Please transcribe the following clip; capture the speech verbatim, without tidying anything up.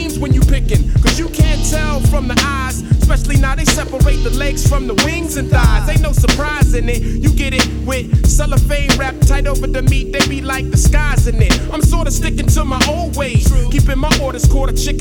seams when you picking, cause you can't tell from the eyes. Especially now they separate the legs from the wings and thighs. Ain't no surprise in it. You get it with cellophane wrapped tight over the meat. They be like disguising it. I'm sorta sticking to my old ways, keeping my orders quarter chicken